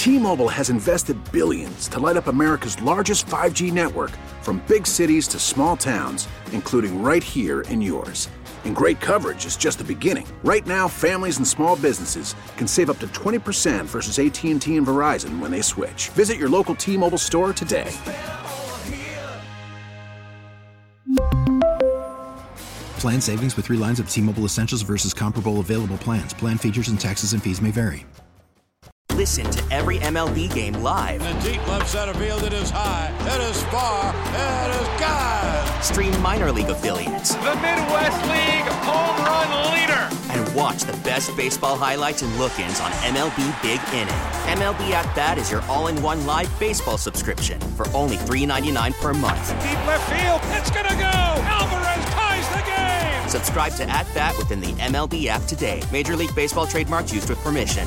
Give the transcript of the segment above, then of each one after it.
T-Mobile has invested billions to light up America's largest 5G network, from big cities to small towns, including right here in yours. And great coverage is just the beginning. Right now, families and small businesses can save up to 20% versus AT&T and Verizon when they switch. Visit your local T-Mobile store today. Plan savings with 3 lines of T-Mobile Essentials versus comparable available plans. Plan features and taxes and fees may vary. Listen to every MLB game live. In the deep left center field, it is high, it is far, it is gone. Stream minor league affiliates. The Midwest League home run leader. And watch the best baseball highlights and look-ins on MLB Big Inning. MLB At Bat is your all-in-one live baseball subscription for only $3.99 per month. Deep left field, it's gonna go. Alvarez ties the game. Subscribe to At Bat within the MLB app today. Major League Baseball trademarks used with permission.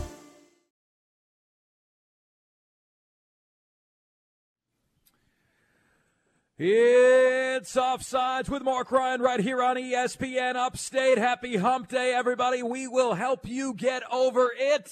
It's Offsides with Mark Ryan right here on ESPN Upstate. Happy Hump Day, everybody. We will help you get over it.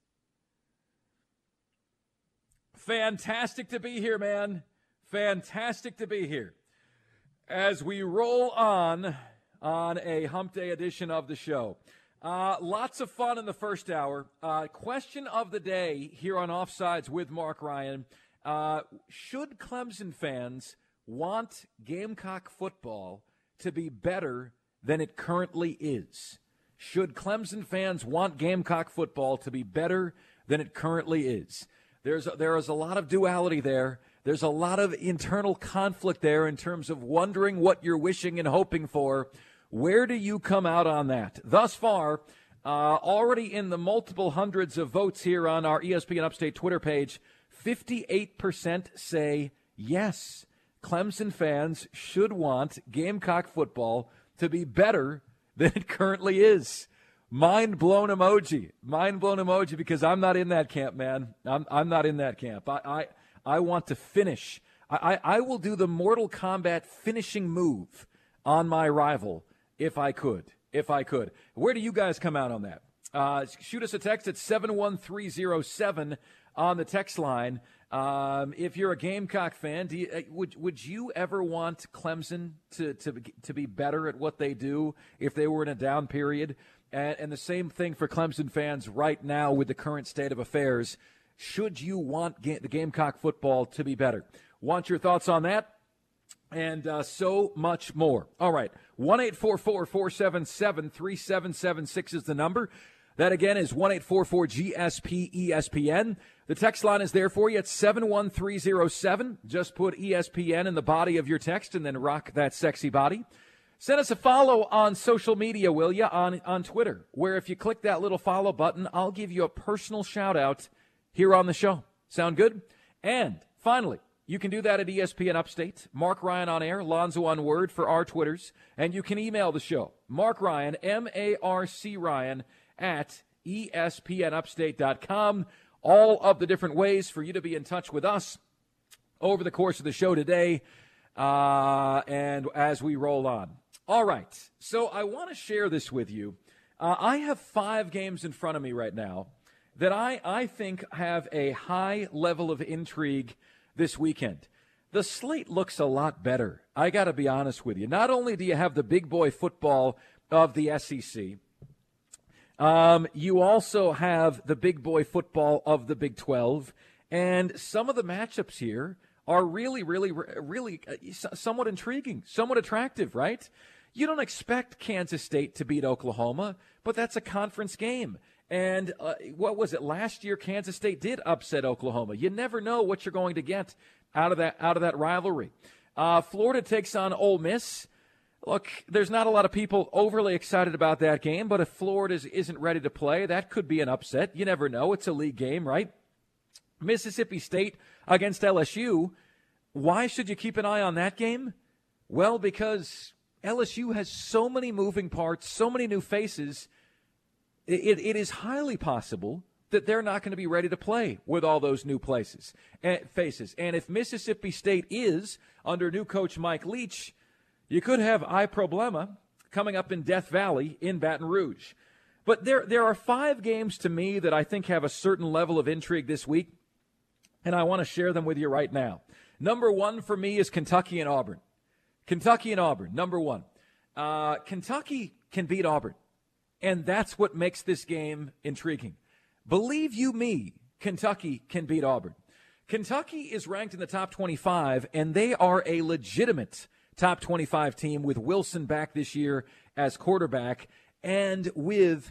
Fantastic to be here, man. Fantastic to be here. As we roll on a Hump Day edition of the show. Lots of fun in the first hour. Question of the day here on Offsides with Mark Ryan. Should Clemson fans want Gamecock football to be better than it currently is? Should Clemson fans want Gamecock football to be better than it currently is? There is a lot of duality there. There's a lot of internal conflict there in terms of wondering what you're wishing and hoping for. Where do you come out on that? Thus far, already in the multiple hundreds of votes here on our ESPN Upstate Twitter page, 58% say yes. Clemson fans should want Gamecock football to be better than it currently is. Mind blown emoji. Mind blown emoji, because I'm not in that camp, man. I'm not in that camp. I want to finish. I will do the Mortal Kombat finishing move on my rival if I could. Where do you guys come out on that? Shoot us a text at 71307 on the text line. If you're a Gamecock fan, would you ever want Clemson to be better at what they do if they were in a down period? And the same thing for Clemson fans right now with the current state of affairs. Should you want the Gamecock football to be better? Want your thoughts on that? And so much more. All right, 1-844-477-3776 is the number. That, again, is 1-844-GSP-ESPN. The text line is there for you at 71307. Just put ESPN in the body of your text and then rock that sexy body. Send us a follow on social media, will you, on Twitter, where if you click that little follow button, I'll give you a personal shout-out here on the show. Sound good? And finally, you can do that at ESPN Upstate. Mark Ryan on air, Lonzo on Word for our Twitters. And you can email the show, Mark Ryan, M-A-R-C Ryan, at ESPNUpstate.com. All of the different ways for you to be in touch with us over the course of the show today and as we roll on. All right, so I want to share this with you. I have 5 games in front of me right now that I think have a high level of intrigue this weekend. The slate looks a lot better, I got to be honest with you. Not only do you have the big boy football of the SEC, you also have the big boy football of the Big 12, and some of the matchups here are really somewhat intriguing, somewhat attractive, right? You don't expect Kansas State to beat Oklahoma, but that's a conference game. And what was it? Last year, Kansas State did upset Oklahoma. You never know what you're going to get out of that rivalry. Florida takes on Ole Miss. Look, there's not a lot of people overly excited about that game, but if Florida isn't ready to play, that could be an upset. You never know. It's a league game, right? Mississippi State against LSU. Why should you keep an eye on that game? Well, because LSU has so many moving parts, so many new faces. It is highly possible that they're not going to be ready to play with all those new faces. And if Mississippi State is under new coach Mike Leach, you could have I Problema coming up in Death Valley in Baton Rouge. But there are 5 games to me that I think have a certain level of intrigue this week, and I want to share them with you right now. Number 1 for me is Kentucky and Auburn. Kentucky and Auburn, number 1. Kentucky can beat Auburn, and that's what makes this game intriguing. Believe you me, Kentucky can beat Auburn. Kentucky is ranked in the top 25, and they are a legitimate top 25 team with Wilson back this year as quarterback, and with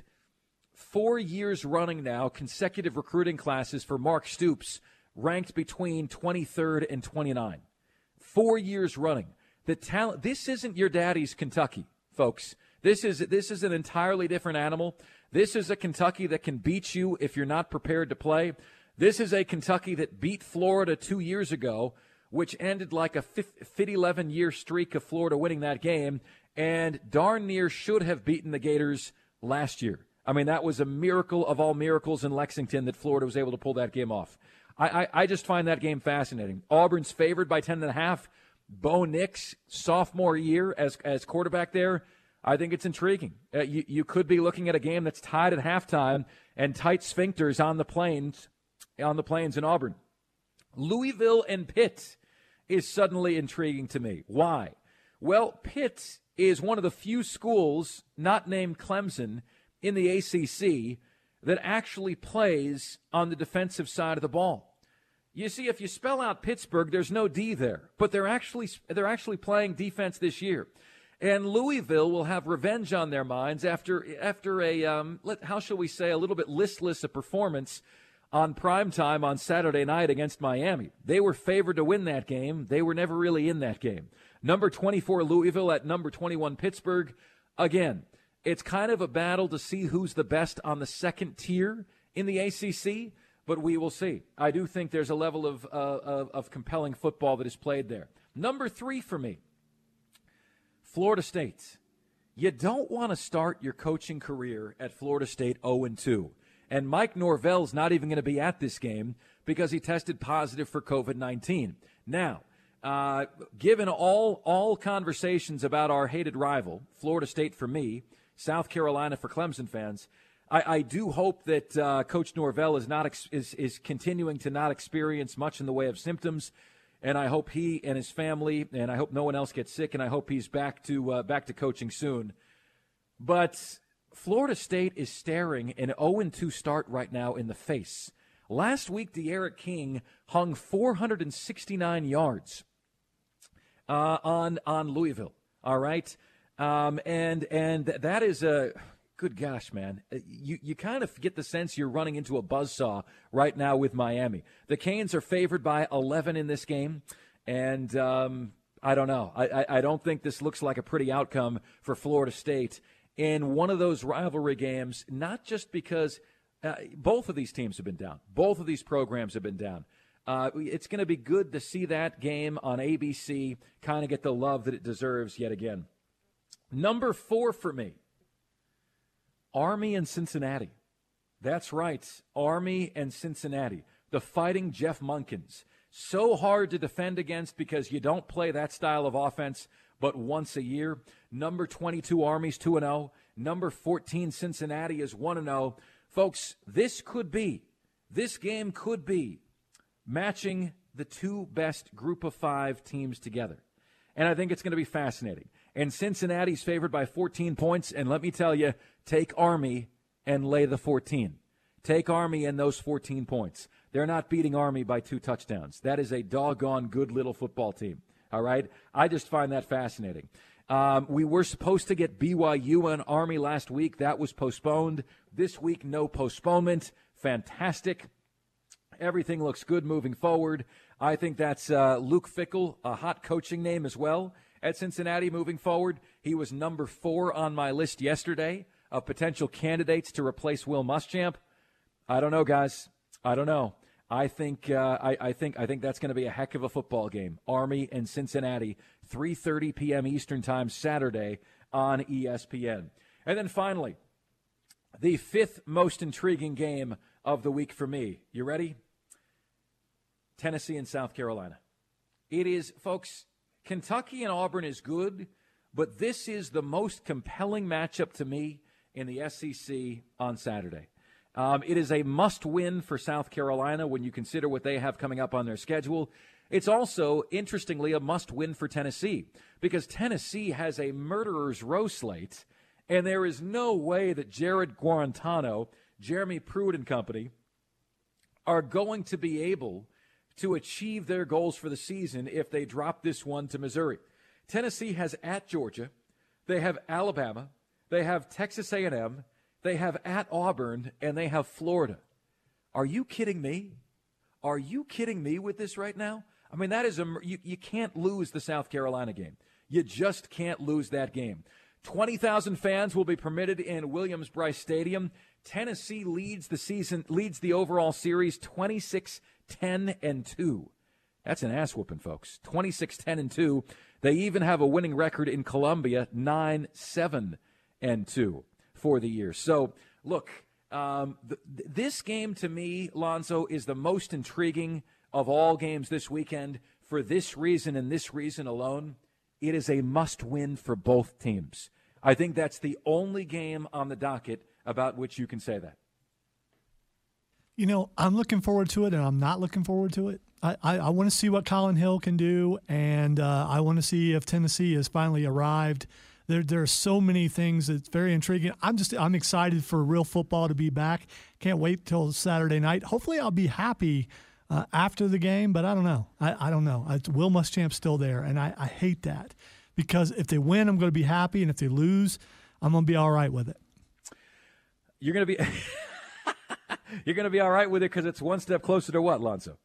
4 years running now, consecutive recruiting classes for Mark Stoops, ranked between 23rd and 29. 4 years running. The talent. This isn't your daddy's Kentucky, folks. This is an entirely different animal. This is a Kentucky that can beat you if you're not prepared to play. This is a Kentucky that beat Florida 2 years ago, which ended like a 11-year streak of Florida winning that game, and darn near should have beaten the Gators last year. I mean, that was a miracle of all miracles in Lexington that Florida was able to pull that game off. I just find that game fascinating. Auburn's favored by 10.5. Bo Nix, sophomore year as quarterback there, I think it's intriguing. You could be looking at a game that's tied at halftime and tight sphincters on the plains in Auburn. Louisville and Pitt is suddenly intriguing to me. Why? Well, Pitt is one of the few schools, not named Clemson, in the ACC that actually plays on the defensive side of the ball. You see, if you spell out Pittsburgh, there's no D there, but they're actually playing defense this year. And Louisville will have revenge on their minds after a, how shall we say, a little bit listless a performance on primetime on Saturday night against Miami. They were favored to win that game. They were never really in that game. Number 24 Louisville at number 21 Pittsburgh. Again, it's kind of a battle to see who's the best on the second tier in the ACC, but we will see. I do think there's a level of compelling football that is played there. Number 3 for me, Florida State. You don't want to start your coaching career at Florida State 0-2. And Mike Norvell's not even going to be at this game because he tested positive for COVID-19. Now, given all conversations about our hated rival, Florida State for me, South Carolina for Clemson fans, I do hope that Coach Norvell is continuing to not experience much in the way of symptoms, and I hope he and his family, and I hope no one else gets sick, and I hope he's back to coaching soon. But Florida State is staring an 0-2 start right now in the face. Last week, De'Aaron King hung 469 yards on Louisville. All right, and that is a good gosh, man. You kind of get the sense you're running into a buzzsaw right now with Miami. The Canes are favored by 11 in this game, and I don't know. I don't think this looks like a pretty outcome for Florida State in one of those rivalry games, not just because both of these teams have been down. Both of these programs have been down. It's going to be good to see that game on ABC kind of get the love that it deserves yet again. Number 4 for me, Army and Cincinnati. That's right, Army and Cincinnati. The Fighting Jeff Munkins. So hard to defend against because you don't play that style of offense but once a year. Number 22 Army's 2-0. Number 14 Cincinnati is 1-0. Folks, this game could be matching the 2 best Group of 5 teams together. And I think it's going to be fascinating. And Cincinnati's favored by 14 points. And let me tell you, take Army and lay the 14. Take Army and those 14 points. They're not beating Army by 2 touchdowns. That is a doggone good little football team. All right? I just find that fascinating. We were supposed to get BYU and Army last week. That was postponed. This week, no postponement. Fantastic. Everything looks good moving forward. I think that's Luke Fickell, a hot coaching name as well at Cincinnati moving forward. He was number 4 on my list yesterday of potential candidates to replace Will Muschamp. I don't know, guys. I don't know. I think that's going to be a heck of a football game. Army and Cincinnati, 3:30 p.m. Eastern Time Saturday on ESPN. And then finally, the 5th most intriguing game of the week for me. You ready? Tennessee and South Carolina. It is, folks, Kentucky and Auburn is good, but this is the most compelling matchup to me in the SEC on Saturday. It is a must-win for South Carolina when you consider what they have coming up on their schedule. It's also, interestingly, a must-win for Tennessee because Tennessee has a murderer's row slate, and there is no way that Jared Guarantano, Jeremy Pruitt and company are going to be able to achieve their goals for the season if they drop this one to Missouri. Tennessee has at Georgia, they have Alabama, they have Texas A&M, they have at Auburn, and they have Florida. Are you kidding me? Are you kidding me with this right now? I mean, that is you can't lose the South Carolina game. You just can't lose that game. 20,000 fans will be permitted in Williams-Brice Stadium. Tennessee leads the overall series 26-10-2. That's an ass whooping, folks. 26-10-2. They even have a winning record in Columbia, 9-7-2 for the year. So, look, this game to me, Lonzo, is the most intriguing of all games this weekend for this reason and this reason alone. It is a must-win for both teams. I think that's the only game on the docket about which you can say that. You know, I'm looking forward to it, and I'm not looking forward to it. I want to see what Colin Hill can do, and I want to see if Tennessee has finally arrived. There are so many things that's very intriguing. I'm excited for real football to be back. Can't wait till Saturday night. Hopefully I'll be happy after the game, but I don't know. I don't know. Will Muschamp's still there, and I hate that because if they win, I'm going to be happy, and if they lose, I'm going to be all right with it. You're going to be you're going to be all right with it because it's one step closer to what, Lonzo?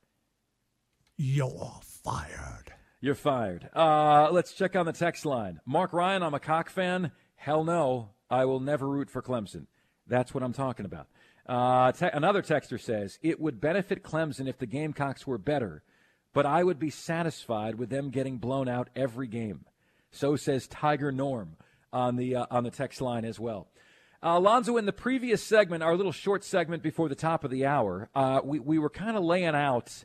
You're fired. You're fired. Let's check on the text line. Mark Ryan, I'm a Cock fan. Hell no, I will never root for Clemson. That's what I'm talking about. Another texter says, it would benefit Clemson if the Gamecocks were better, but I would be satisfied with them getting blown out every game. So says Tiger Norm on the text line as well. Alonzo, in the previous segment, our little short segment before the top of the hour, we were kind of laying out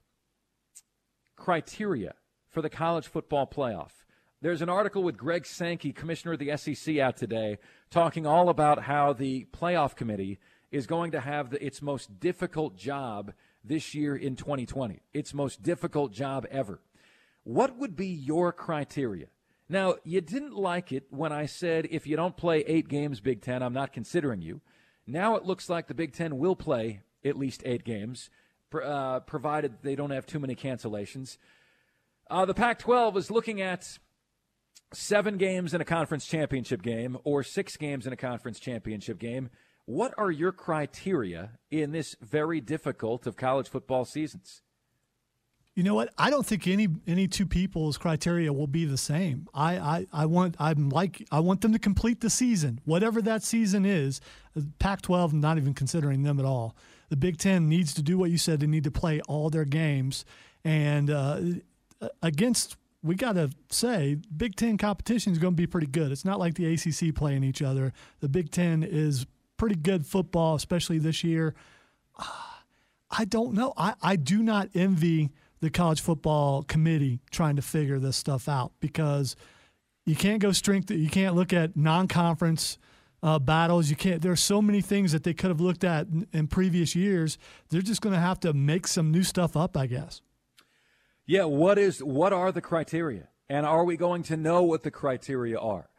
criteria for the college football playoff. There's an article with Greg Sankey, commissioner of the SEC, out today, talking all about how the playoff committee is going to have its most difficult job this year in 2020. Its most difficult job ever. What would be your criteria? Now, you didn't like it when I said if you don't play 8 games, Big Ten, I'm not considering you. Now it looks like the Big Ten will play at least 8 games, provided they don't have too many cancellations. The Pac-12 is looking at 7 games in a conference championship game or 6 games in a conference championship game. What are your criteria in this very difficult of college football seasons? You know what? I don't think any two people's criteria will be the same. I want them to complete the season, whatever that season is. Pac-12, not even considering them at all. The Big Ten needs to do what you said. They need to play all their games, and we got to say, Big Ten competition is going to be pretty good. It's not like the ACC playing each other. The Big Ten is pretty good football, especially this year. I don't know. I do not envy the college football committee trying to figure this stuff out because you can't go strength. You can't look at non-conference battles. You can't. There are so many things that they could have looked at in previous years. They're just going to have to make some new stuff up, I guess. Yeah, what are the criteria? And are we going to know what the criteria are?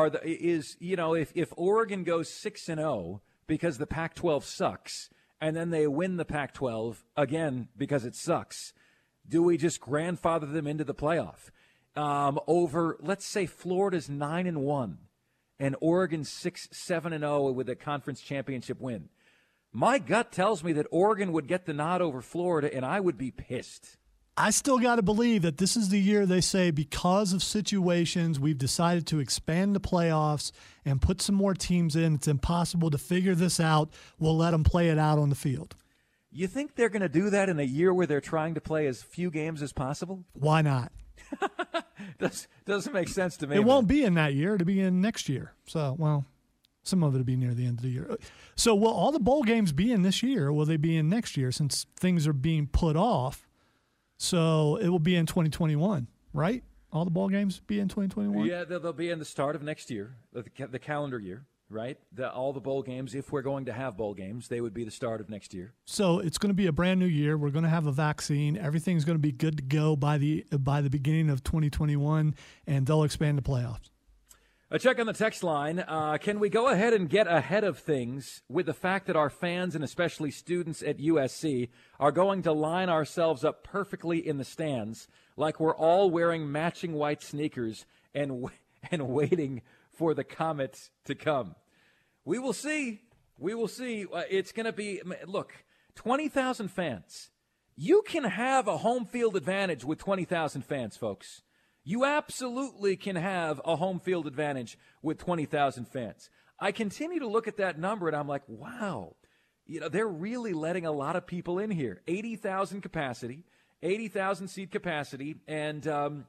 If Oregon goes 6-0 because the Pac-12 sucks, and then they win the Pac-12 again because it sucks, do we just grandfather them into the playoff? Over, let's say Florida's 9-1 and Oregon's 7-0 with a conference championship win. My gut tells me that Oregon would get the nod over Florida, and I would be pissed. I still got to believe that this is the year they say because of situations, we've decided to expand the playoffs and put some more teams in. It's impossible to figure this out. We'll let them play it out on the field. You think they're going to do that in a year where they're trying to play as few games as possible? Why not? Doesn't make sense to me. It won't be in that year. It'll be in next year. So, well, some of it will be near the end of the year. So will all the bowl games be in this year, or will they be in next year since things are being put off? So it will be in 2021, right? All the ball games be in 2021? Yeah, they'll be in the start of next year, the calendar year, right? All the bowl games, if we're going to have bowl games, they would be the start of next year. So it's going to be a brand new year. We're going to have a vaccine. Everything's going to be good to go by the beginning of 2021, and they'll expand the playoffs. A check on the text line. Can we go ahead and get ahead of things with the fact that our fans and especially students at USC are going to line ourselves up perfectly in the stands like we're all wearing matching white sneakers and waiting for the comet to come? We will see. We will see. It's going to be, look, 20,000 fans. You can have a home field advantage with 20,000 fans, folks. You absolutely can have a home field advantage with 20,000 fans. I continue to look at that number, and I'm like, wow, they're really letting a lot of people in here. 80,000 capacity, 80,000 seat capacity, and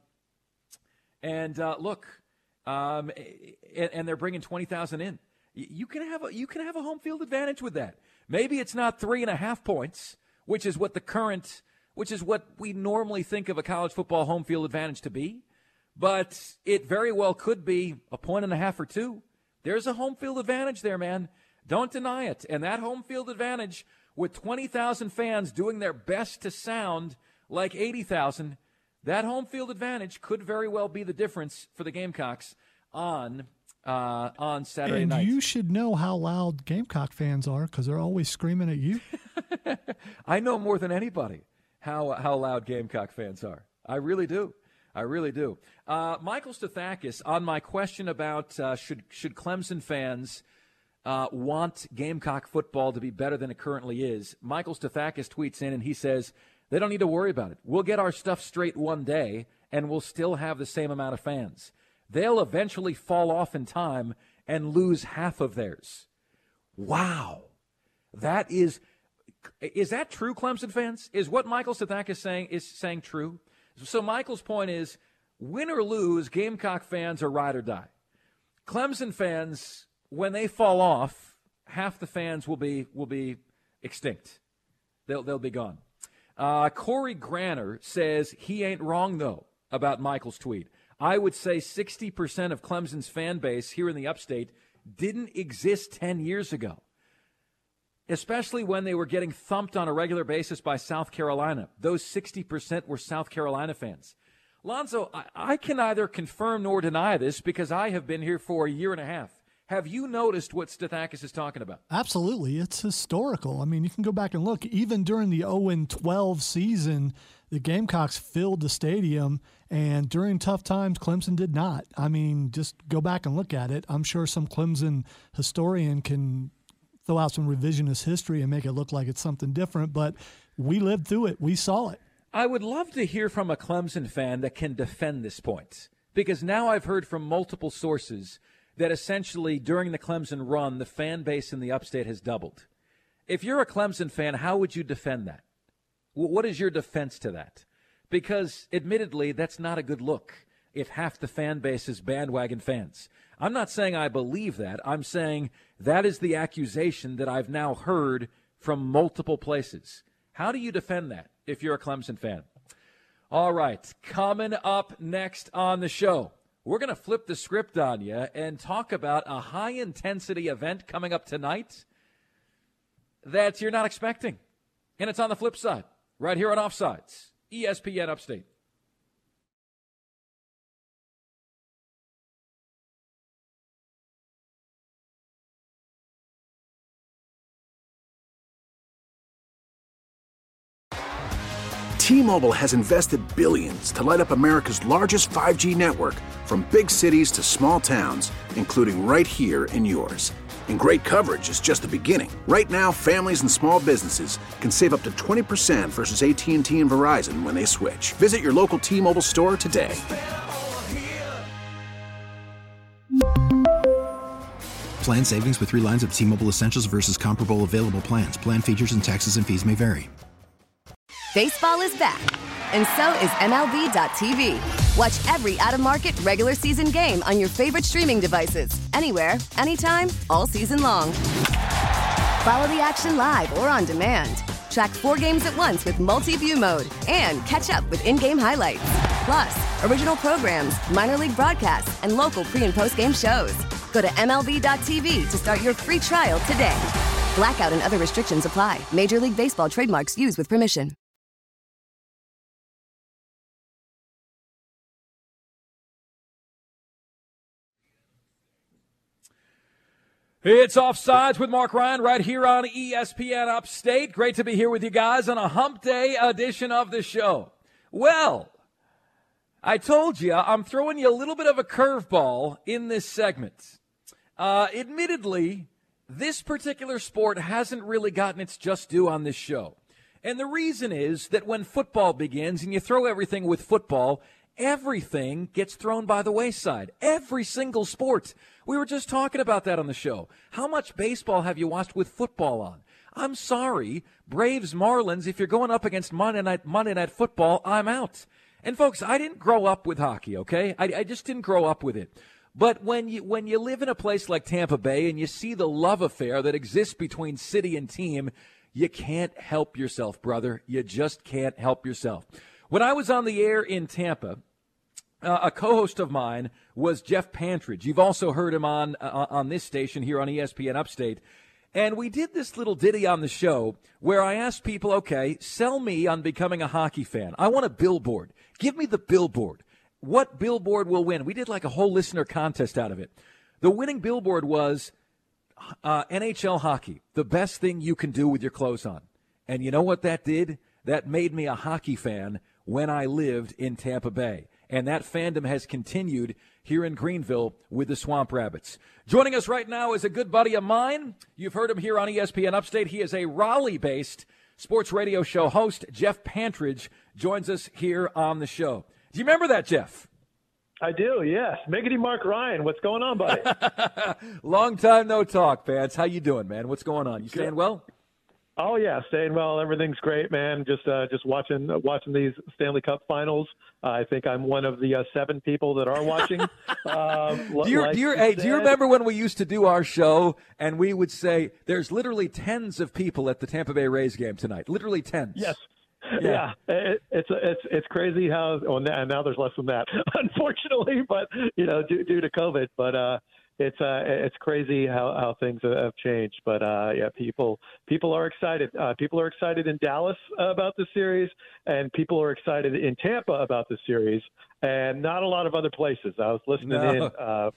look, and they're bringing 20,000 in. You can have a home field advantage with that. Maybe it's not 3.5 points, which is what we normally think of a college football home field advantage to be, but it very well could be 1.5 or 2. There's a home field advantage there, man. Don't deny it. And that home field advantage with 20,000 fans doing their best to sound like 80,000, that home field advantage could very well be the difference for the Gamecocks on Saturday night. And you should know how loud Gamecock fans are because they're always screaming at you. I know more than anybody how loud Gamecock fans are. I really do. Michael Stathakis, on my question about should Clemson fans want Gamecock football to be better than it currently is, Michael Stathakis tweets in and he says, they don't need to worry about it. We'll get our stuff straight one day, and we'll still have the same amount of fans. They'll eventually fall off in time and lose half of theirs. Wow. Is that true, Clemson fans? Is what Michael Stathakis is saying true? So Michael's point is, win or lose, Gamecock fans are ride or die. Clemson fans, when they fall off, half the fans will be extinct. They'll be gone. Corey Granner says he ain't wrong, though, about Michael's tweet. I would say 60% of Clemson's fan base here in the upstate didn't exist 10 years ago, especially when they were getting thumped on a regular basis by South Carolina. Those 60% were South Carolina fans. Lonzo, I can neither confirm nor deny this because I have been here for a year and a half. Have you noticed what Stathakis is talking about? Absolutely. It's historical. I mean, you can go back and look. Even during the 0-12 season, the Gamecocks filled the stadium, and during tough times, Clemson did not. I mean, just go back and look at it. I'm sure some Clemson historian can throw out some revisionist history and make it look like it's something different, but we lived through it. We saw it. I would love to hear from a Clemson fan that can defend this point, because now I've heard from multiple sources that essentially during the Clemson run, the fan base in the upstate has doubled. If you're a Clemson fan, how would you defend that? What is your defense to that? Because admittedly, that's not a good look if half the fan base is bandwagon fans. I'm not saying I believe that. I'm saying that is the accusation that I've now heard from multiple places. How do you defend that if you're a Clemson fan? All right, coming up next on the show, we're going to flip the script on you and talk about a high-intensity event coming up tonight that you're not expecting. And it's on the flip side, right here on Offsides, ESPN Upstate. T-Mobile has invested billions to light up America's largest 5G network, from big cities to small towns, including right here in yours. And great coverage is just the beginning. Right now, families and small businesses can save up to 20% versus AT&T and Verizon when they switch. Visit your local T-Mobile store today. Plan savings with 3 lines of T-Mobile Essentials versus comparable available plans. Plan features and taxes and fees may vary. Baseball is back, and so is MLB.tv. Watch every out-of-market regular season game on your favorite streaming devices, anywhere, anytime, all season long. Follow the action live or on demand. Track 4 games at once with multi-view mode and catch up with in-game highlights. Plus, original programs, minor league broadcasts, and local pre- and post-game shows. Go to MLB.tv to start your free trial today. Blackout and other restrictions apply. Major League Baseball trademarks used with permission. It's Offsides with Mark Ryan right here on ESPN Upstate. Great to be here with you guys on a Hump Day edition of the show. Well, I told you I'm throwing you a little bit of a curveball in this segment. Admittedly, this particular sport hasn't really gotten its just due on this show. And the reason is that when football begins and you throw everything with football, everything gets thrown by the wayside. Every single sport. We were just talking about that on the show. How much baseball have you watched with football on? I'm sorry, Braves Marlins, if you're going up against Monday Night Football, I'm out. And folks, I didn't grow up with hockey, okay? I just didn't grow up with it. But when you live in a place like Tampa Bay and you see the love affair that exists between city and team, you can't help yourself, brother. You just can't help yourself. When I was on the air in Tampa, a co-host of mine was Jeff Pantridge. You've also heard him on this station here on ESPN Upstate. And we did this little ditty on the show where I asked people, okay, sell me on becoming a hockey fan. I want a billboard. Give me the billboard. What billboard will win? We did like a whole listener contest out of it. The winning billboard was NHL hockey, the best thing you can do with your clothes on. And you know what that did? That made me a hockey fan when I lived in Tampa Bay. And that fandom has continued here in Greenville with the Swamp Rabbits. Joining us right now is a good buddy of mine. You've heard him here on ESPN Upstate. He is a Raleigh-based sports radio show host. Jeff Pantridge joins us here on the show. Do you remember that, Jeff? I do, yes. Miggity Mark Ryan, what's going on, buddy? Long time no talk, Pants. How you doing, man? What's going on? You staying well? Oh yeah, staying well. Everything's great, man. Just watching these Stanley Cup Finals. I think I'm one of the 7 people that are watching. Do you remember when we used to do our show and we would say there's literally tens of people at the Tampa Bay Rays game tonight? Literally tens. Yes. Yeah. It's crazy how. Well, now there's less than that, unfortunately. But due to COVID, but. It's crazy how things have changed, but people are excited. People are excited in Dallas about the series, and people are excited in Tampa about the series, and not a lot of other places. I was listening in.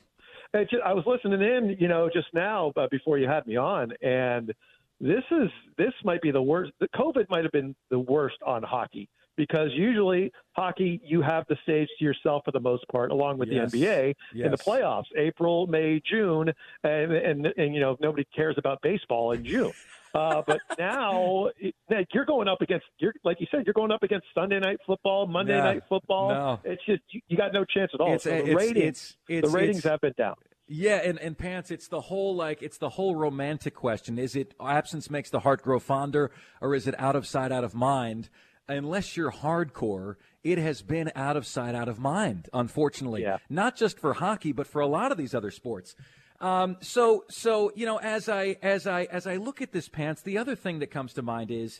I was listening in, just now before you had me on, and this might be the worst. The COVID might have been the worst on hockey. Because usually hockey, you have the stage to yourself for the most part, along with the NBA in the playoffs, April, May, June, and nobody cares about baseball in June. But now you're going up against, like you said, you're going up against Sunday night football, Monday night football. No. It's just you got no chance at all. The ratings have been down. Yeah, and Pants, it's the whole romantic question. Is it absence makes the heart grow fonder, or is it out of sight, out of mind? Unless you're hardcore, it has been out of sight, out of mind, unfortunately. Yeah. Not just for hockey, but for a lot of these other sports. So as I look at this, Pants, the other thing that comes to mind is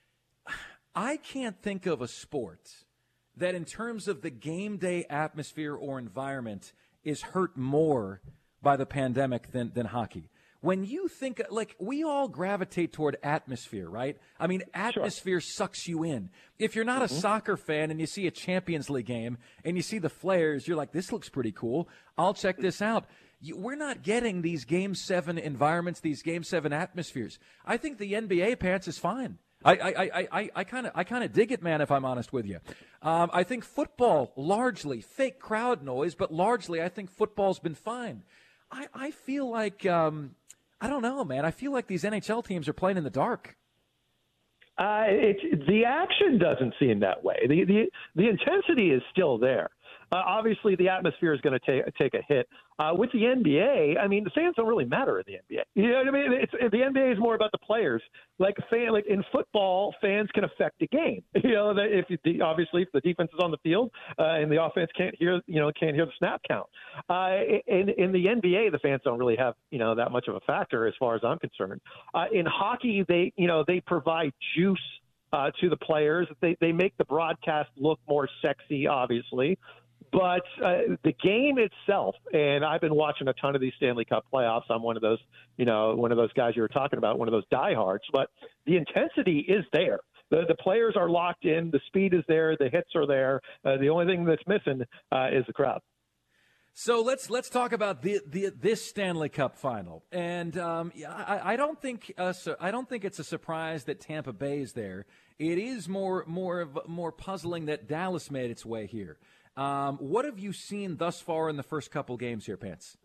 I can't think of a sport that in terms of the game day atmosphere or environment is hurt more by the pandemic than hockey. When you think, like, we all gravitate toward atmosphere, right? I mean, atmosphere sucks you in. If you're not a soccer fan and you see a Champions League game and you see the flares, you're like, this looks pretty cool. I'll check this out. We're not getting these Game 7 environments, these Game 7 atmospheres. I think the NBA, Pants, is fine. I kind of dig it, man, if I'm honest with you. I think football, largely, fake crowd noise, but largely I think football's been fine. I feel like I don't know, man. I feel like these NHL teams are playing in the dark. The action doesn't seem that way. The intensity is still there. Obviously, the atmosphere is going to take a hit. With the NBA, I mean, the fans don't really matter in the NBA. You know what I mean? The NBA is more about the players. Like in football, fans can affect the game. Obviously, if the defense is on the field and the offense can't hear the snap count. In the NBA, the fans don't really have that much of a factor as far as I'm concerned. In hockey, they provide juice to the players. They make the broadcast look more sexy, obviously. But the game itself, and I've been watching a ton of these Stanley Cup playoffs. I'm one of those, one of those guys you were talking about, one of those diehards. But the intensity is there. The players are locked in. The speed is there. The hits are there. The only thing that's missing is the crowd. So let's talk about this Stanley Cup final, and I don't think it's a surprise that Tampa Bay is there. It is more puzzling that Dallas made its way here. What have you seen thus far in the first couple games here, Pants?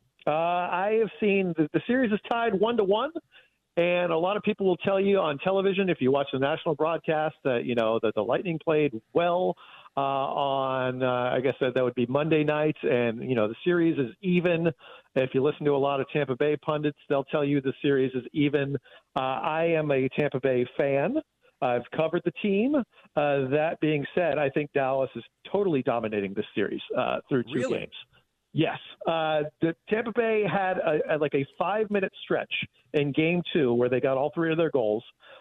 I have seen the series is tied 1-1. And a lot of people will tell you on television, if you watch the national broadcast, that the Lightning played well on, I guess that would be Monday nights. And, the series is even. If you listen to a lot of Tampa Bay pundits, they'll tell you the series is even. I am a Tampa Bay fan. I've covered the team. That being said, I think Dallas is totally dominating this series through two games. Yes. The Tampa Bay had a 5-minute stretch in game 2 where they got all 3 of their goals.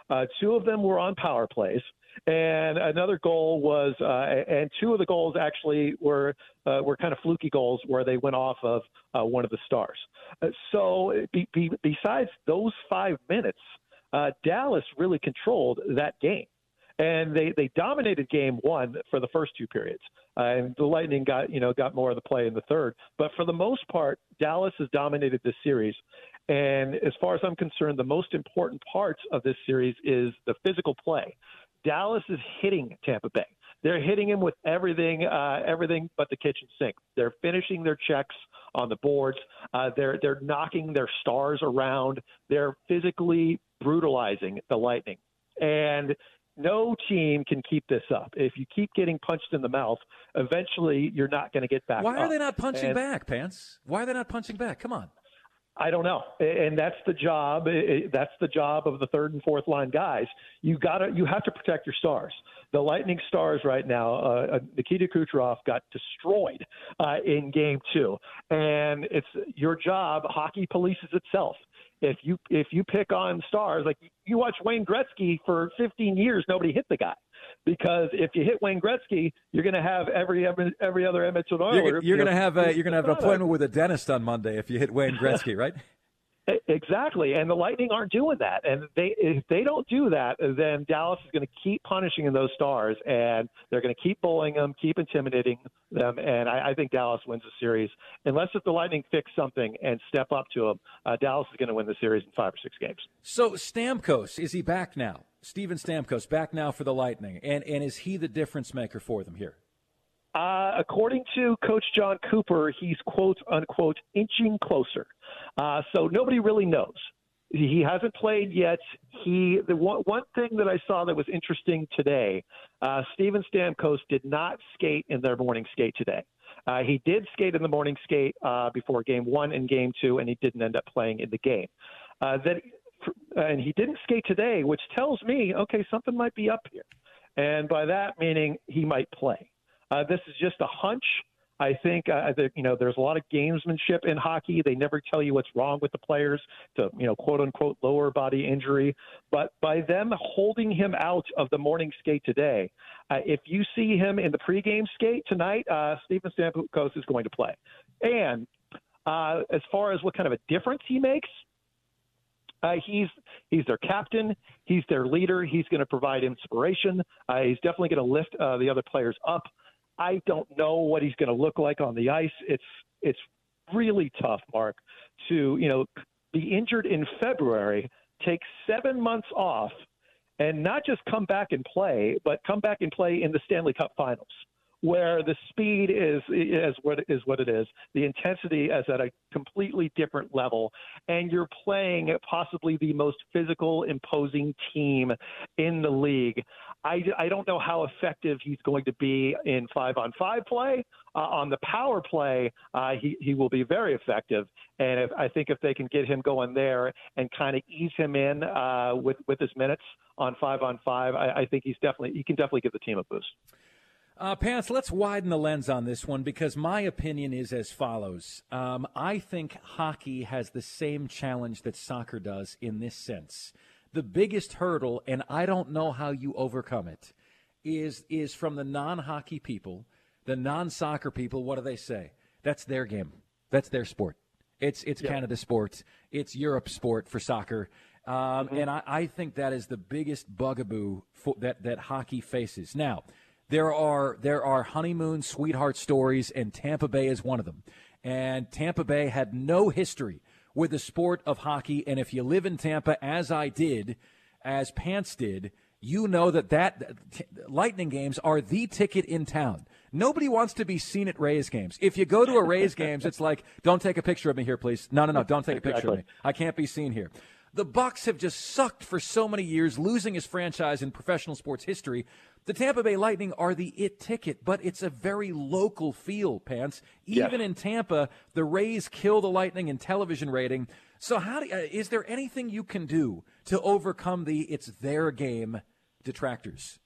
2 of them were on power plays. And another goal was, and 2 of the goals actually were kind of fluky goals where they went off of one of the stars. So besides those 5 minutes, Dallas really controlled that game. And they dominated game 1 for the first 2 periods. And the Lightning got more of the play in the third. But for the most part, Dallas has dominated this series. And as far as I'm concerned, the most important parts of this series is the physical play. Dallas is hitting Tampa Bay. They're hitting him with everything but the kitchen sink. They're finishing their checks on the boards. They're knocking their stars around. They're physically brutalizing the Lightning. And no team can keep this up. If you keep getting punched in the mouth, eventually you're not going to get back up. Why are they not punching back, Pants? Why are they not punching back? Come on. I don't know. And that's the job. That's the job of the third and fourth line guys. You have to protect your stars. The Lightning stars right now, Nikita Kucherov got destroyed in game 2. And it's your job. Hockey polices itself. If you pick on stars, like you watch Wayne Gretzky for 15 years, nobody hit the guy. Because if you hit Wayne Gretzky, you're going to have every other Edmonton Oiler. You're going to have an appointment with a dentist on Monday if you hit Wayne Gretzky, right? Exactly, and the Lightning aren't doing that. And if they don't do that, then Dallas is going to keep punishing those stars, and they're going to keep bullying them, keep intimidating them. And I think Dallas wins the series. Unless if the Lightning fix something and step up to them, Dallas is going to win the series in 5 or 6 games. So Stamkos, is he back now? Steven Stamkos back now for the Lightning, and is he the difference maker for them here? According to Coach John Cooper, he's quote unquote inching closer. So nobody really knows. He hasn't played yet. The one thing that I saw that was interesting today, Steven Stamkos did not skate in their morning skate today. He did skate in the morning skate before game 1 and game 2, and he didn't end up playing in the game. And he didn't skate today, which tells me, okay, something might be up here. And by that meaning he might play. This is just a hunch. I think there's a lot of gamesmanship in hockey. They never tell you what's wrong with the players to, quote unquote, lower body injury. But by them holding him out of the morning skate today, if you see him in the pregame skate tonight, Steven Stamkos is going to play. And as far as what kind of a difference he makes, he's their captain. He's their leader. He's going to provide inspiration. He's definitely going to lift the other players up. I don't know what he's going to look like on the ice. It's really tough, Mark, to be injured in February, take 7 months off, and not just come back and play, but come back and play in the Stanley Cup Finals, where the speed is what it is. The intensity is at a completely different level, and you're playing possibly the most physical, imposing team in the league. I don't know how effective he's going to be in 5-on-5 play. On the power play, he will be very effective. And I think if they can get him going there and kind of ease him in with his minutes on 5-on-5, I think he can definitely give the team a boost. Pants, let's widen the lens on this one because my opinion is as follows. I think hockey has the same challenge that soccer does in this sense. The biggest hurdle, and I don't know how you overcome it, is from the non-hockey people The non-soccer people, what do they say? That's their game. That's their sport. It's Canada's sport. It's Europe's sport for soccer. And I think that is the biggest bugaboo that hockey faces. Now, there are honeymoon sweetheart stories, and Tampa Bay is one of them. And Tampa Bay had no history with the sport of hockey. And if you live in Tampa, as I did, as Pants did, you know that Lightning games are the ticket in town. Nobody wants to be seen at Rays games. If you go to a Rays games, it's like, don't take a picture of me here, please. No, don't take a picture of me. I can't be seen here. The Bucks have just sucked for so many years, losing his franchise in professional sports history. The Tampa Bay Lightning are the it ticket, but it's a very local feel, Pants. Even in Tampa, the Rays kill the Lightning in television rating. So is there anything you can do to overcome the it's their game detractors?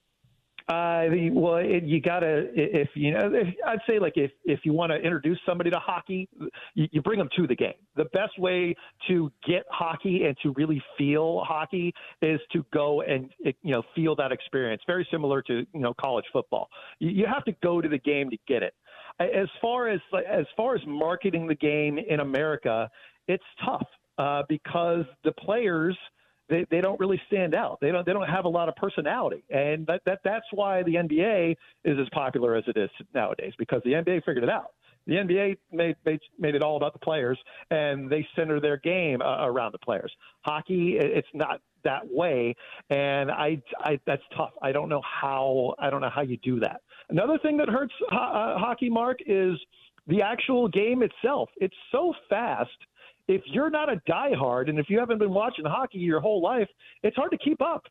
You gotta, I'd say like if you want to introduce somebody to hockey, you bring them to the game. The best way to get hockey and to really feel hockey is to go and feel that experience. Very similar to college football. You have to go to the game to get it. As far as marketing the game in America, it's tough because the players. They don't really stand out. They don't have a lot of personality, and that's why the NBA is as popular as it is nowadays, because the NBA figured it out. The NBA made it all about the players, and they center their game around the players. Hockey, it's not that way, and I that's tough. I don't know how you do that. Another thing that hurts hockey, Mark, is the actual game itself. It's so fast. If you're not a diehard, and if you haven't been watching hockey your whole life, it's hard to keep up.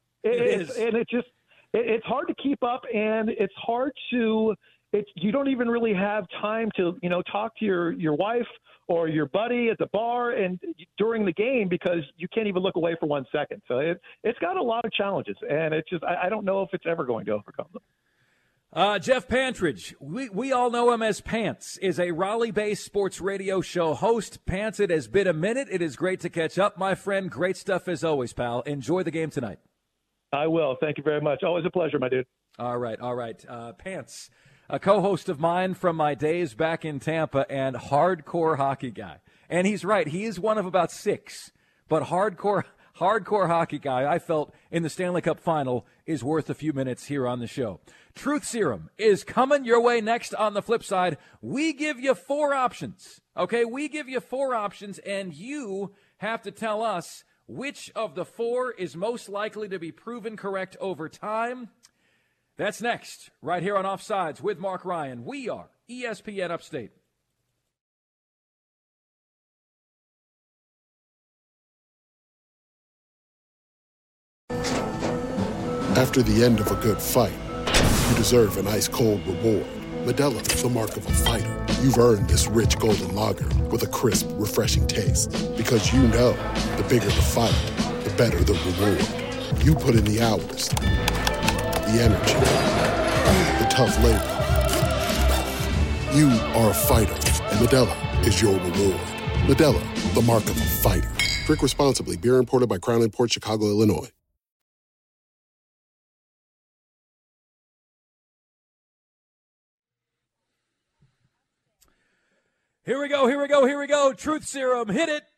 It's hard to keep up, and it's hard to. You don't even really have time to talk to your wife or your buddy at the bar and during the game, because you can't even look away for 1 second. So it's got a lot of challenges, and it's just I don't know if it's ever going to overcome them. Jeff Pantridge, we all know him as Pants, is a Raleigh-based sports radio show host. Pants, it has been a minute. It is great to catch up, my friend. Great stuff as always, pal. Enjoy the game tonight. I will. Thank you very much. Always a pleasure, my dude. All right. Pants, a co-host of mine from my days back in Tampa and hardcore hockey guy. And he's right. He is one of about 6, but hardcore hockey guy, I felt, in the Stanley Cup final is worth a few minutes here on the show. Truth Serum is coming your way next. On the flip side, we give you 4 options. Okay, we give you 4 options, and you have to tell us which of the 4 is most likely to be proven correct over time. That's next, right here on Offsides with Mark Ryan. We are ESPN Upstate. After the end of a good fight, you deserve an ice-cold reward. Modelo is the mark of a fighter. You've earned this rich golden lager with a crisp, refreshing taste. Because you know, the bigger the fight, the better the reward. You put in the hours, the energy, the tough labor. You are a fighter, and Modelo is your reward. Modelo, the mark of a fighter. Drink responsibly. Beer imported by Crown Imports, Chicago, Illinois. Here we go. Truth Serum, hit it.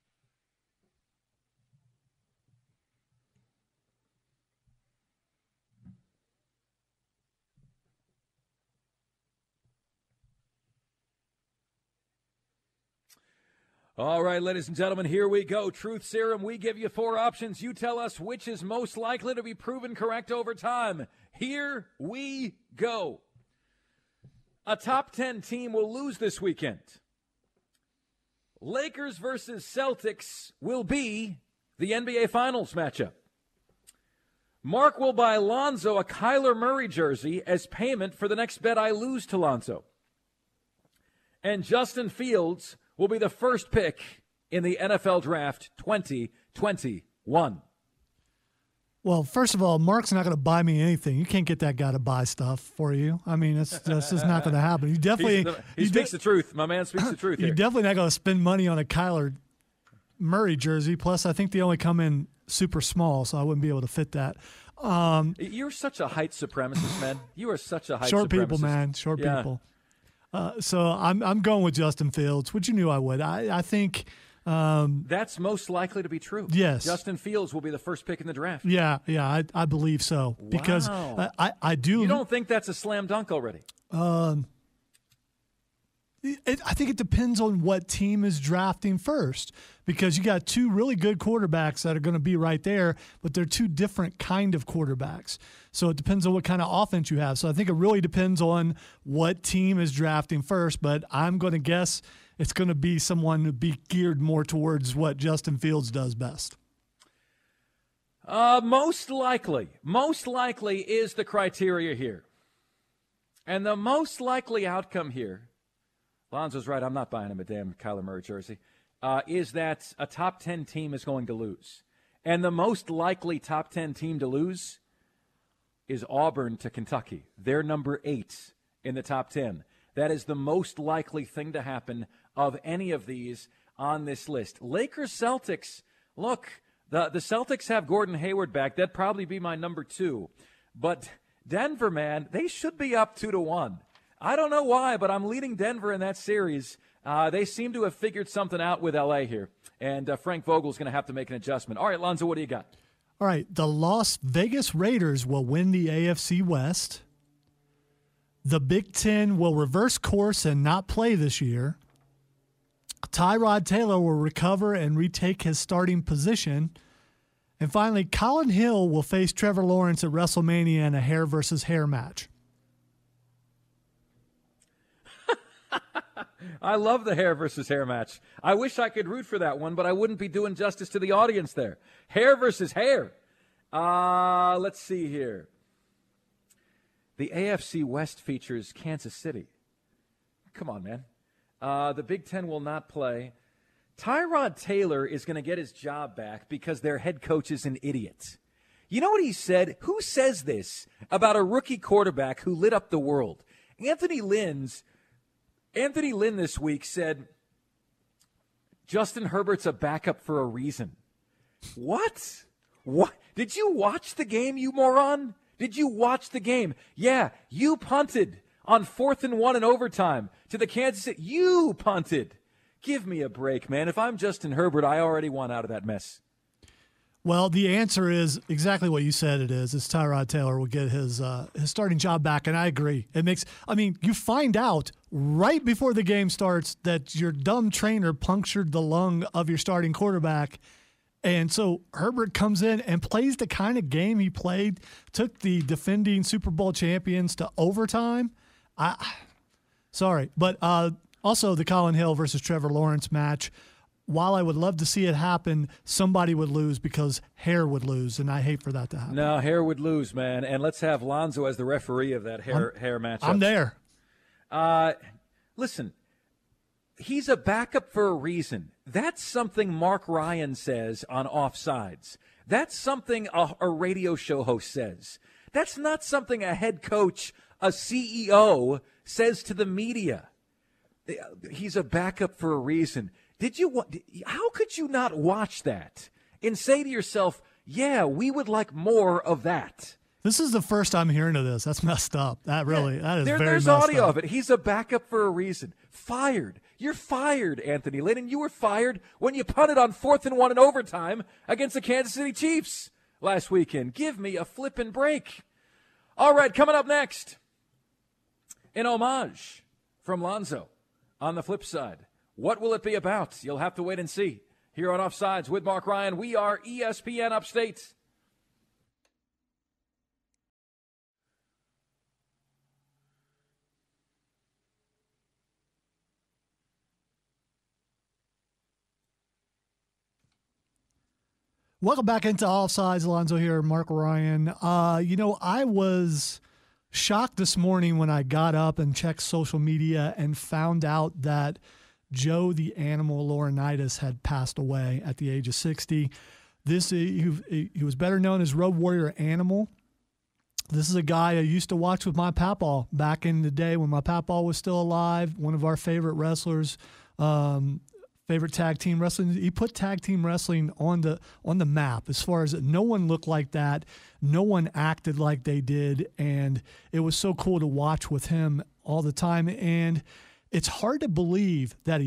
All right, ladies and gentlemen, here we go. Truth Serum, we give you 4 options. You tell us which is most likely to be proven correct over time. Here we go. A top 10 team will lose this weekend. Lakers versus Celtics will be the NBA Finals matchup. Mark will buy Lonzo a Kyler Murray jersey as payment for the next bet I lose to Lonzo. And Justin Fields will be the first pick in the NFL Draft 2021. Well, first of all, Mark's not going to buy me anything. You can't get that guy to buy stuff for you. I mean, that's just not going to happen. You definitely he speaks the truth. My man speaks the truth here. You're definitely not going to spend money on a Kyler Murray jersey. Plus, I think they only come in super small, so I wouldn't be able to fit that. You're such a height supremacist, man. You are such a height Short supremacist. people, man. Short people. So I'm going with Justin Fields, which you knew I would. I think that's most likely to be true. Yes. Justin Fields will be the first pick in the draft. Yeah, I believe so. Because I do. You don't think that's a slam dunk already? I think it depends on what team is drafting first, because you got two really good quarterbacks that are going to be right there, but they're two different kind of quarterbacks. So it depends on what kind of offense you have. So I think it really depends on what team is drafting first, but I'm going to guess it's going to be someone to be geared more towards what Justin Fields does best. Most likely is the criteria here. And the most likely outcome here, Lonzo's right, I'm not buying him a damn Kyler Murray jersey, is that a top 10 team is going to lose. And the most likely top 10 team to lose is Auburn to Kentucky. They're number 8 in the top 10. That is the most likely thing to happen of any of these on this list. Lakers, Celtics, look, the Celtics have Gordon Hayward back. That'd probably be my number 2. But Denver, man, they should be up 2-1. I don't know why, but I'm leading Denver in that series. They seem to have figured something out with L.A. here, and Frank Vogel's going to have to make an adjustment. All right, Lonzo, what do you got? All right, the Las Vegas Raiders will win the AFC West. The Big Ten will reverse course and not play this year. Tyrod Taylor will recover and retake his starting position. And finally, Colin Hill will face Trevor Lawrence at WrestleMania in a hair versus hair match. I love the hair versus hair match. I wish I could root for that one, but I wouldn't be doing justice to the audience there. Hair versus hair. Let's see here. The AFC West features Kansas City. Come on, man. The Big Ten will not play. Tyrod Taylor is going to get his job back because their head coach is an idiot. You know what he said? Who says this about a rookie quarterback who lit up the world? Anthony Lynn this week said, Justin Herbert's a backup for a reason. What? What? Did you watch the game, you moron? Did you watch the game? Yeah, you punted on 4th and 1 in overtime to the Kansas City. You punted. Give me a break, man. If I'm Justin Herbert, I already want out of that mess. Well, the answer is exactly what you said it is. It's Tyrod Taylor will get his starting job back, and I agree. You find out right before the game starts that your dumb trainer punctured the lung of your starting quarterback, and so Herbert comes in and plays the kind of game he played, took the defending Super Bowl champions to overtime. Sorry, but also the Colin Hill versus Trevor Lawrence match. While I would love to see it happen, somebody would lose because Hair would lose, and I hate for that to happen. No, Hair would lose, man. And let's have Lonzo as the referee of that hair matchup. I'm there. Listen, he's a backup for a reason. That's something Mark Ryan says on Offsides. That's something a radio show host says. That's not something a head coach, a CEO, says to the media. He's a backup for a reason. How could you not watch that and say to yourself, yeah, we would like more of that? This is the first I'm hearing of this. That's messed up. That is very messed up. There's audio of it. He's a backup for a reason. Fired. You're fired, Anthony Lynn, and you were fired when you punted on 4th and 1 in overtime against the Kansas City Chiefs last weekend. Give me a flippin' break. All right, coming up next, an homage from Lonzo on the flip side. What will it be about? You'll have to wait and see. Here on Offsides with Mark Ryan, we are ESPN Upstate. Welcome back into Offsides. Alonzo here, Mark Ryan. I was shocked this morning when I got up and checked social media and found out that Joe the Animal Laurinaitis had passed away at the age of 60. He was better known as Road Warrior Animal. This is a guy I used to watch with my papaw back in the day when my papaw was still alive, one of our favorite wrestlers, favorite tag team wrestling. He put tag team wrestling on the map as far as no one looked like that. No one acted like they did. And it was so cool to watch with him all the time. And it's hard to believe that a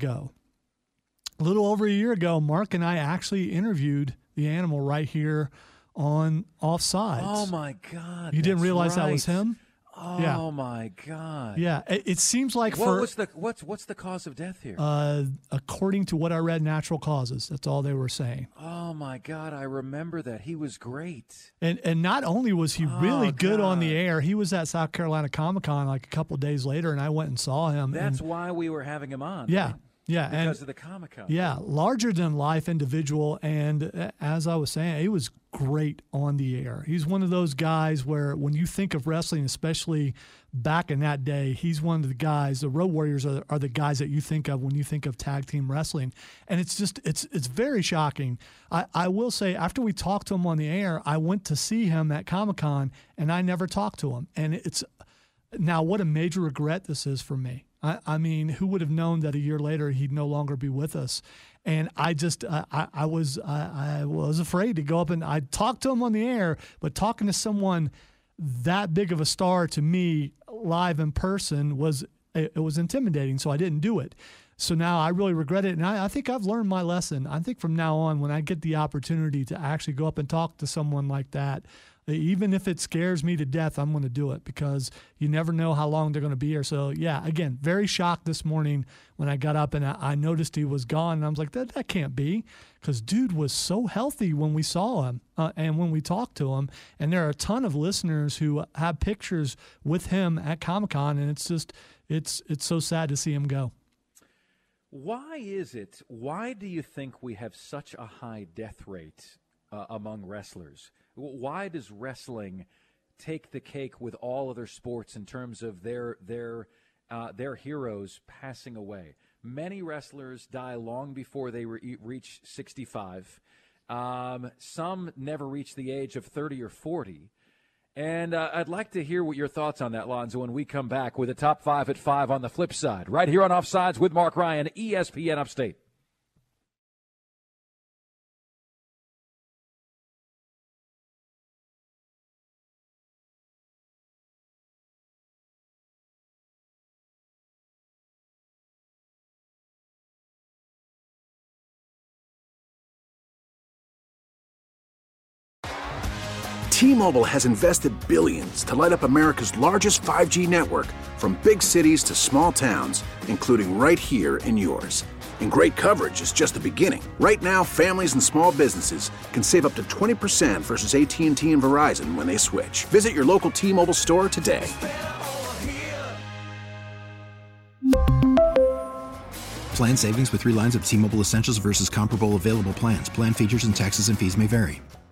little over a year ago, Mark and I actually interviewed the Animal right here on Offsides. Oh, my God. You didn't realize that was him? Oh, yeah. my God. Yeah, it seems like what's the cause of death here? According to what I read, natural causes. That's all they were saying. Oh, my God. I remember that. He was great. And not only was he really good on the air, he was at South Carolina Comic-Con like a couple of days later, and I went and saw him. That's why we were having him on. Yeah. Right? Yeah, because of the Comic-Con. Yeah, larger-than-life individual, and as I was saying, he was great on the air. He's one of those guys where when you think of wrestling, especially back in that day, he's one of the guys, the Road Warriors are the guys that you think of when you think of tag team wrestling, and it's very shocking. I will say, after we talked to him on the air, I went to see him at Comic-Con, and I never talked to him, and now what a major regret this is for me. I mean, who would have known that a year later he'd no longer be with us? And I just, I was afraid to go up and I talked to him on the air, but talking to someone that big of a star to me live in person was intimidating. So I didn't do it. So now I really regret it. And I think I've learned my lesson. I think from now on, when I get the opportunity to actually go up and talk to someone like that, even if it scares me to death, I'm going to do it because you never know how long they're going to be here. So, yeah, again, very shocked this morning when I got up and I noticed he was gone. And I was like, that can't be, because dude was so healthy when we saw him and when we talked to him. And there are a ton of listeners who have pictures with him at Comic-Con, and it's so sad to see him go. Why do you think we have such a high death rate among wrestlers? Why does wrestling take the cake with all other sports in terms of their heroes passing away? Many wrestlers die long before they reach 65. Some never reach the age of 30 or 40. And I'd like to hear what your thoughts on that, Lonzo, when we come back with a top 5 at 5 on the flip side, right here on Offsides with Mark Ryan, ESPN Upstate. T-Mobile has invested billions to light up America's largest 5G network, from big cities to small towns, including right here in yours. And great coverage is just the beginning. Right now, families and small businesses can save up to 20% versus AT&T and Verizon when they switch. Visit your local T-Mobile store today. Plan savings with 3 lines of T-Mobile Essentials versus comparable available plans. Plan features and taxes and fees may vary.